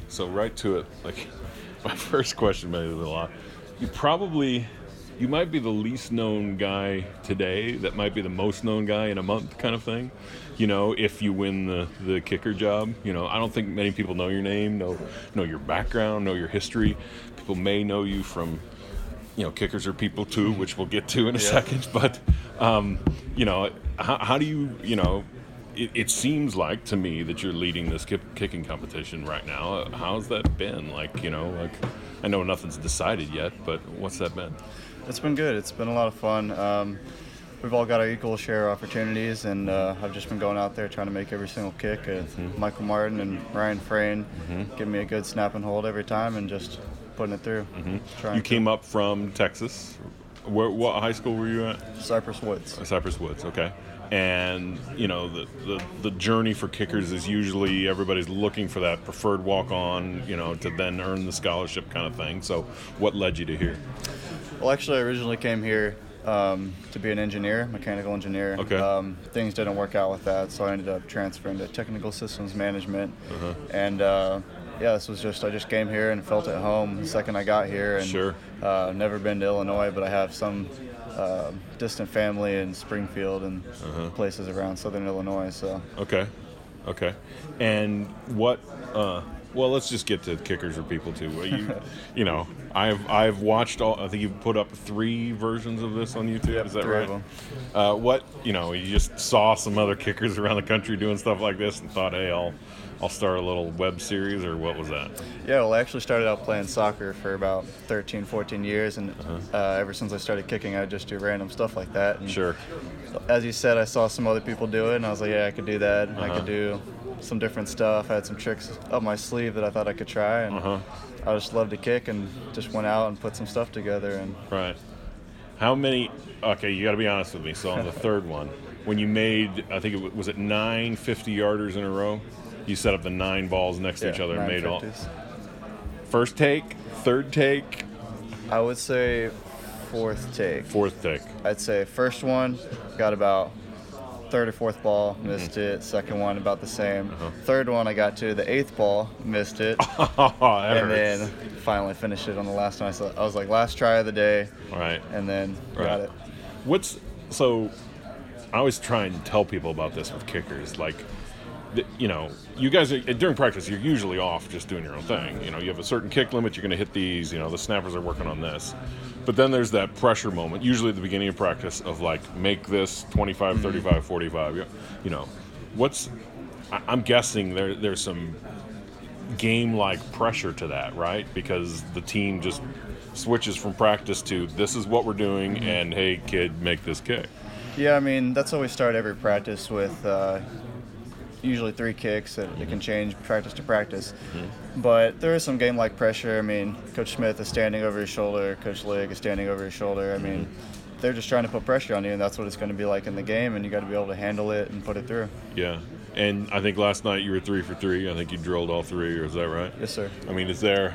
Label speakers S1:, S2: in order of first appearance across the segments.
S1: So right to it. Like, my first question maybe was a lot. You might be the least known guy today. That might be the most known guy in a month, kind of thing. If you win the kicker job, I don't think many people know your name, know your background, know your history. People may know you from, kickers are people too, which we'll get to in a second. But, how do you, it seems like to me that you're leading this kicking competition right now. How's that been? I know nothing's decided yet, but what's that been?
S2: It's been good. It's been a lot of fun. We've all got our equal share of opportunities, and I've just been going out there trying to make every single kick. Michael Martin and Ryan Frayne giving me a good snap and hold every time and just putting it through.
S1: You came up from Texas. What high school were you at?
S2: Cypress Woods.
S1: Cypress Woods, okay. And, the journey for kickers is usually everybody's looking for that preferred walk-on, to then earn the scholarship kind of thing. So what led you to here?
S2: Well, actually, I originally came here to be an engineer, mechanical engineer.
S1: Okay.
S2: Things didn't work out with that, so I ended up transferring to technical systems management. And this was I just came here and felt at home the second I got here. And
S1: Sure.
S2: Never been to Illinois, but I have some distant family in Springfield and places around Southern Illinois. So.
S1: Okay. And what? Well, let's just get to kickers or people too. I've watched all. I think you've put up 3 versions of this on YouTube.
S2: Yep,
S1: is that
S2: 3
S1: right?
S2: of them.
S1: You just saw some other kickers around the country doing stuff like this and thought, hey, I'll start a little web series, or what was that?
S2: Yeah, well, I actually started out playing soccer for about 13, 14 years, and ever since I started kicking, I just do random stuff like that. And
S1: Sure.
S2: As you said, I saw some other people do it, and I was like, yeah, I could do that. I could do some different stuff. I had some tricks up my sleeve that I thought I could try, and I just loved to kick and just went out and put some stuff together. And
S1: Right. How many? Okay, you got to be honest with me. So on the third one, when you made, I think was it 9 50-yarders in a row? You set up the 9 balls next to each other and made
S2: 950s.
S1: all. First take, third take.
S2: I would say fourth take.
S1: Fourth take.
S2: I'd say first one got about third or fourth ball, missed it. Second one about the same. Third one I got to the 8th ball, missed it. And then finally finished it on the last one. I was like, last try of the day.
S1: Right.
S2: And then got it.
S1: I always try and tell people about this with kickers, you guys are, during practice, you're usually off just doing your own thing. You have a certain kick limit, you're going to hit these, the snappers are working on this. But then there's that pressure moment, usually at the beginning of practice, of make this 25, 35, 45. I'm guessing there's some game-like pressure to that, right? Because the team just switches from practice to, this is what we're doing, and hey, kid, make this kick.
S2: Yeah, I mean, that's how we start every practice with usually 3 kicks. It can change practice to practice. But there is some game-like pressure. I mean, Coach Smith is standing over his shoulder. Coach Ligg is standing over his shoulder. I mean, they're just trying to put pressure on you, and that's what it's going to be like in the game, and you got to be able to handle it and put it through.
S1: Yeah. And I think last night you were 3 for 3. I think you drilled all 3, or is that right?
S2: Yes, sir.
S1: I mean, is there,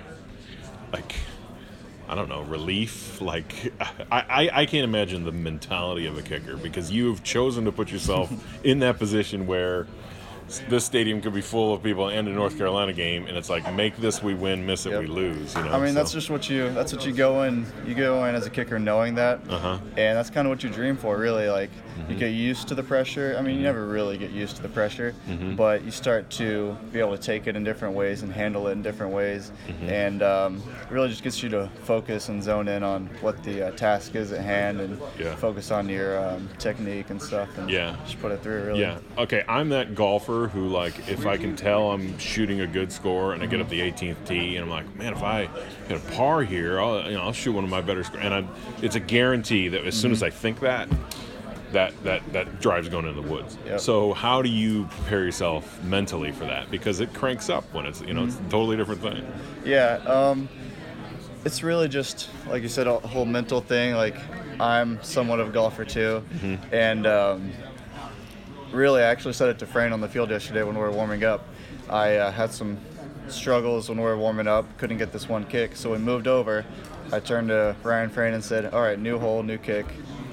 S1: I don't know, relief? I can't imagine the mentality of a kicker, because you've chosen to put yourself in that position where this stadium could be full of people and a North Carolina game, and it's like, make this, we win, miss it, we lose. I
S2: mean, that's just what you go in. You go in as a kicker knowing that, and that's kind of what you dream for, really. You get used to the pressure. I mean, you never really get used to the pressure, but you start to be able to take it in different ways and handle it in different ways, and it really just gets you to focus and zone in on what the task is at hand, and focus on your technique and stuff, and just put it through, really.
S1: Yeah. Okay, I'm that golfer who, if I can tell I'm shooting a good score and I get up the 18th tee, and I'm like, man, if I hit a par here, I'll shoot one of my better scores. And it's a guarantee that as soon as I think that drive's going in the woods.
S2: Yep.
S1: So how do you prepare yourself mentally for that? Because it cranks up when it's, it's a totally different thing.
S2: Yeah. It's really just, like you said, a whole mental thing. I'm somewhat of a golfer too. And really, I actually said it to Frayne on the field yesterday when we were warming up. I had some struggles when we were warming up, couldn't get this one kick. So we moved over. I turned to Ryan Frayne and said, all right, new hole, new kick.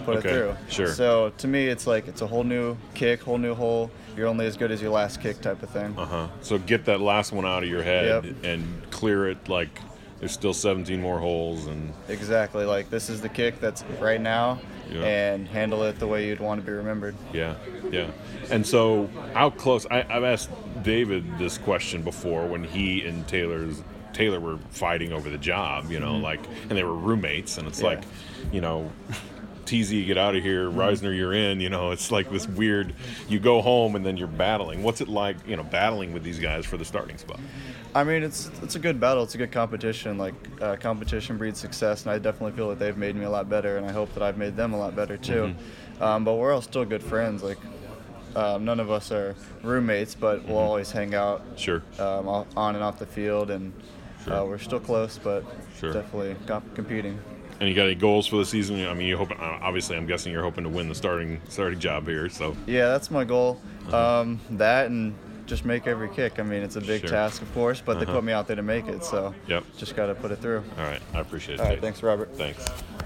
S2: put it through.
S1: Sure.
S2: So to me, it's like it's a whole new kick, whole new hole. You're only as good as your last kick type of thing.
S1: So get that last one out of your head
S2: Yep.
S1: and clear it like there's still 17 more holes. And
S2: Exactly. Like this is the kick that's right now,
S1: Yeah.
S2: and handle it the way you'd want to be remembered.
S1: yeah. And so how close? I've asked David this question before when he and Taylor were fighting over the job, you know, like, and they were roommates, and it's
S2: Yeah.
S1: like, you know, TZ, get out of here, Reisner, you're in, you know, it's like this weird, you go home and then you're battling. What's it like, you know, battling with these guys for the starting spot?
S2: I mean, it's a good battle. It's a good competition. Like competition breeds success, and I definitely feel that they've made me a lot better, and I hope that I've made them a lot better too. But we're all still good friends. Like none of us are roommates, but we'll always hang out
S1: Sure.
S2: on and off the field, and
S1: Sure.
S2: we're still close, but
S1: Sure.
S2: definitely competing.
S1: And you got any goals for the season? I mean, you hope, obviously, I'm guessing you're hoping to win the starting job here, so.
S2: Yeah, that's my goal. That and just make every kick. I mean, it's a big
S1: Sure.
S2: task, of course, but they put me out there to make it, so
S1: Yep.
S2: just got to put it through.
S1: All right. I appreciate it.
S2: All right,
S1: Dave.
S2: thanks, Robert.
S1: Thanks.